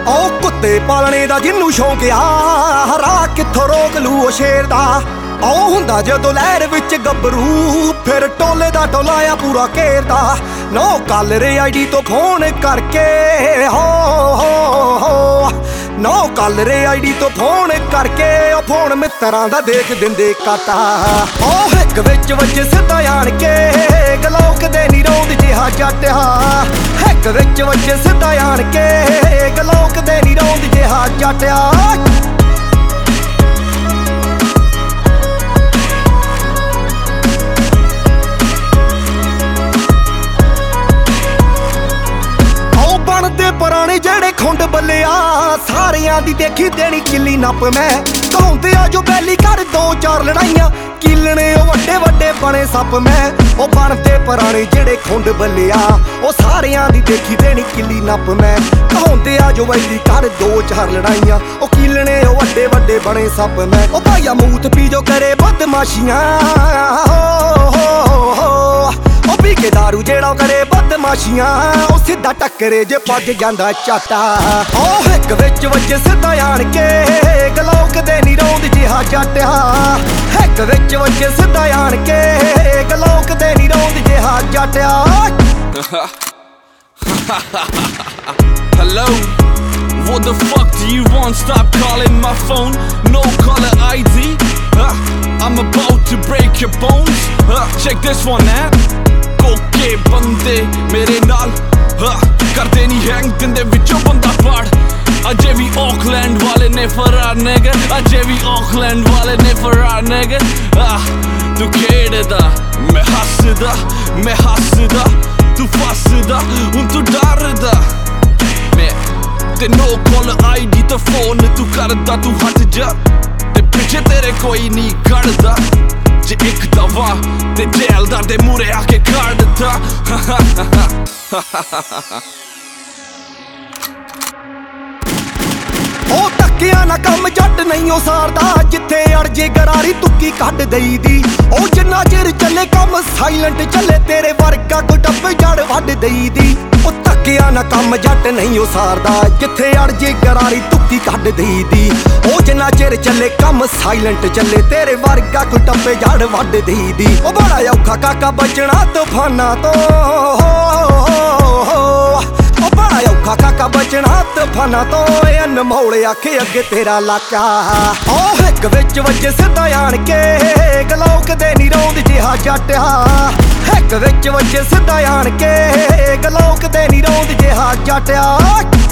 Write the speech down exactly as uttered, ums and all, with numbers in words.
ਉਹ ਕੁੱਤੇ ਪਾਲਣੇ ਦਾ ਜਿੰਨੂੰ ਸ਼ੌਂਕ ਆ, ਰਾਹ ਕਿੱਥੋਂ ਰੋਕ ਲੂ ਉਹ ਸ਼ੇਰ ਦਾ। ਉਹ ਹੁੰਦਾ ਜਦੋਂ ਲਹਿਰ ਵਿੱਚ ਗੱਭਰੂ, ਫਿਰ ਟੋਲੇ ਦਾ ਟੋਲਾਇਆ ਪੂਰਾ ਘੇਰਦਾ। ਨੋ ਕਾਲਰੇ ਆਈਡੀ ਤੋਂ ਫੋਨ ਕਰਕੇ ਹੋ ਹੋ ਹੋ ਨੋ ਕਾਲਰੇ ਆਈਡੀ ਤੋਂ ਫੋਨ ਕਰਕੇ ਉਹ ਫੋਨ ਮਿੱਤਰਾਂ ਦਾ ਦੇਖ ਦਿੰਦੇ ਕਾਟਾ। ਉਹ ਹਿੱਕ ਵਿੱਚ ਵੱਜੇ ਸਿੱਧਾ ਆਣ ਕੇ ਗਲੋਕ ਦੇ ਨੀ ਰੋਂਦ ਜਿਹਾ ਜੱਟਿਆ। ਹਿੱਕ ਵਿੱਚ ਵੱਜੇ ਸਿੱਧਾ ਆਣ ਕੇ ਗਲੋਕ ਦੇ ਨੀ ਰੋਂਦ ਜਿਹਾ ਜੱਟਿਆ। ਬਣਦੇ ਪੁਰਾਣੇ ਜਿਹੜੇ ਖੁੰਡ ਬੱਲਿਆ, ਸਾਰਿਆਂ ਦੀ ਦੇਖੀ ਦੇਣੀ ਕਿੱਲੀ ਨੱਪ ਮੈਂ। ਕਹਾਉਂਦੇ ਆ ਜੋ ਬੈਲੀ ਕਰ ਦੋ ਚਾਰ ਲੜਾਈਆਂ, ਕੀਲਣੇ ਉਹ ਵੱਡੇ ਵੱਡੇ ਬਣੇ ਸੱਪ ਮੈਂ। ਉਹ ਬਣਦੇ ਪੁਰਾਣੇ ਜਿਹੜੇ ਖੁੰਡ ਬੱਲਿਆ, ਉਹ ਸਾਰਿਆਂ ਦੀ ਦੇਖੀ ਦੇਣੀ ਕਿੱਲੀ ਨੱਪ ਮੈਂ। ਕਹਾਉਂਦੇ ਆ ਜੋ ਬੈਲੀ ਕਰ ਦੋ ਚਾਰ ਲੜਾਈਆਂ, ਉਹ ਕੀਲਣੇ ਉਹ ਵੱਡੇ ਵੱਡੇ ਬਣੇ ਸੱਪ ਮੈਂ। ਉਹ ਭਾਈਆ ਮੂਤ ਪੀ ਜੋ ਕਰੇ ਬਦਮਾਸ਼ੀਆਂ, ਉਹ ਪੀ ਕੇ ਦਾਰੂ ਜਿਹੜਾ ਕਰੇ ਬਦਮਾਸ਼ੀਆਂ, ਉਹ ਸਿੱਧਾ ਟੱਕਰੇ ਜੇ ਪੱਗ ਜਾਂਦਾ ਚਾਟਾ। ਉਹ ਹਿੱਕ ਵਿੱਚ ਵੱਜੇ ਸਿੱਧਾ ਆਣ ਕੇ ਗਲੋਕ ਦੇ ਨੀ ਰੋਂਦ ਜਿਹਾ ਜੱਟਿਆ। ਹਿੱਕ ਵਿੱਚ ਵੱਜੇ ਸਿੱਧਾ ਆਣ ਕੇ ਗਲੋਕ ਦੇ ਨੀ ਰੋਂਦ ਜਿਹਾ ਜੱਟਿਆ। Hello, what the fuck do you want? Stop calling my phone, no caller I D. uh, I'm about to break your bones. uh, Check this one out. ਕੋਕੇ ਬੰਦੇ ਮੇਰੇ ਨਾਲ ਕਰਦੇ ਨਹੀਂ ਹੈਂਗ, ਦਿੰਦੇ ਵਿੱਚੋਂ ਬੰਦਾ ਪਾੜ। ਅਜੇ ਵੀ ਆਕਲੈਂਡ ਵਾਲੇ ਨੇ ਫਰਾਰ ਨੇਗਰ, ਅਜੇ ਵੀ ਆਕਲੈਂਡ ਵਾਲੇ ਨੇ ਫਰਾਰ ਨੇਗਰ। ਤੂੰ ਖੇਡਦਾ ਮੈਂ ਹੱਸਦਾ, ਮੈਂ ਹੱਸਦਾ ਤੂੰ ਫੱਸਦਾ, ਹੁਣ ਤੂੰ ਡਰਦਾ। ਮੈਂ ਤੇ ਨੋ ਕਾਲ ਆਈਡੀ ਤੋਂ ਫੋਨ ਤੂੰ ਕਰਦਾ, ਤੂੰ ਹਟ ਜਾ ਤੇ ਪਿੱਛੇ ਤੇਰੇ ਕੋਈ ਨਹੀਂ ਖੜਦਾ। ਜੇ ਇੱਕ ਦਵਾ ਤੇ ਜੈਲਦਾਰ ਦੇ ਮੂਰੇ ਆ ਕੇ ਖੜ ਦਿੱਤਾ। ਉਹ ਧੱਕਿਆ ਨਾ ਕੰਮ ਜੱਟ ਨਹੀਂ ਉਹ ਸਾਰਦਾ, ਜਿੱਥੇ ਅੜ ਜੇ ਗਰਾਰੀ ਤੁੱਕੀ ਕੱਢ ਦਈ ਦੀ। ਉਹ ਜਿੰਨਾ ਚਿਰ ਚੱਲੇ ਕੰਮ ਸਾਇਲੈਂਟ ਚੱਲੇ, ਤੇਰੇ ਵਰਗਾ ਕੋਈ ਡੱਬੇ ਜੜ ਵੱਢ ਦਈ ਦੀ। ਉਹ ਧੱਕਿਆ ਨਾ ਕੰਮ ਜੱਟ ਨਹੀਂ ਉਹ ਸਾਰਦਾ, ਜਿੱਥੇ ਅੜ ਜੇ ਗਰਾਰੀ ਤੁੱਕੀ ਕੱਢ ਦਈ ਦੀ। ਉਹ ਜਿੰਨਾ ਚਿਰ ਚੱਲੇ ਕੰਮ ਸਾਇਲੈਂਟ ਚੱਲੇ, ਤੇਰੇ ਵਰਗਾ ਕੋਈ ਡੱਬੇ ਜੜ ਵੱਢ ਦਈ ਦੀ। ਉਹ ਬੜਾ ਔਖਾ ਕਾਕਾ ਬਚਣਾ ਤੂਫਾਨਾਂ ਤੋਂ, ਉਹ ਬੜਾ ਔਖਾ ਕਾਕਾ ਬਚਣਾ ਤੂਫਾਨਾਂ ਤੋਂ। ਅਨਮੋਲ ਆਖੇ ਅੱਗੇ ਤੇਰਾ ਲਾਕਾ। ਉਹ ਹਿੱਕ ਵਿੱਚ ਵੱਜੇ ਸਿੱਧਾ ਆਣ ਕੇ ਗਲੋਕ ਦੇ ਨੀ ਰੋਂਦ ਜਿਹਾ ਜੱਟਿਆ। ਹਿੱਕ ਵਿੱਚ ਵੱਜੇ ਸਿੱਧਾ ਆਣ ਕੇ ਗਲੋਕ ਦੇ ਨੀ ਰੋਂਦ ਜਿਹਾ ਜੱਟਿਆ।